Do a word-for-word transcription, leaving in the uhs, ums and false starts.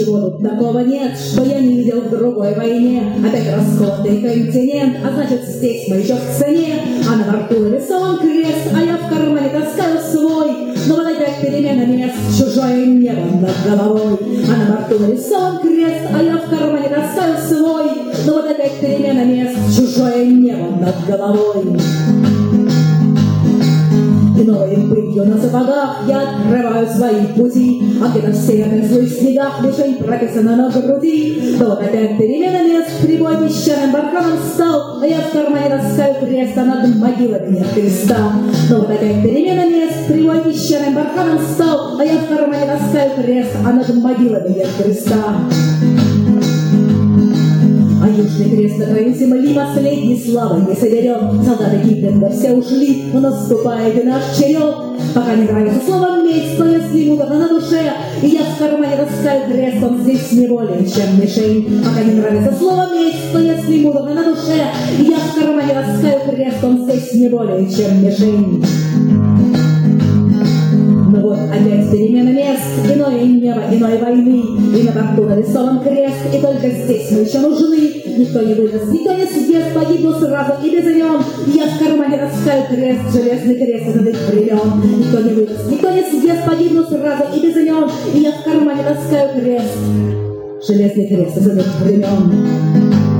Ничего тут такого нет, что я не видел в другой войне. Опять расколотый континент, а значит здесь мы еще в цене. А на борту нарисован крест, а я в кармане таскаю свой. Но вот опять перемена мест, чужое небо над головой. А на борту нарисован крест, а я в кармане таскаю свой. Но вот опять перемена мест, чужое небо над головой. И новой пылью на сапогах я открываю свои пути, а где-то в северных злых снегах мишень прописана на груди. Да вот опять перемена мест, прибой песчаным барханом стал, а я в кармане таскаю крест, а над могилами нет креста. Да вот опять перемена мест, прибой песчаным барханом стал, а я в кармане таскаю крест, а над могилами нет креста. А южный крест на краю земли последней славы не соберет. Солдаты Гитлера все ушли, но наступает и наш черед. Пока не нравится слово «месть», но если муторно на душе, и я в кармане таскаю крест, он здесь не более чем мишень. Пока не нравится слово «месть», но если муторно на душе, и я в кармане таскаю крест, он здесь не более чем мишень. Но вот опять перемена мест, иное небо, иной войны, и на борту нарисован крест, и только здесь мы еще нужны. Никто не выдаст, никто не съест, погибну сразу и без имен. Я в кармане таскаю крест, железный крест из иных времен. Никто не выдаст, никто не съест, погибну сразу и без имен. И я в кармане таскаю крест, железный крест из иных времен.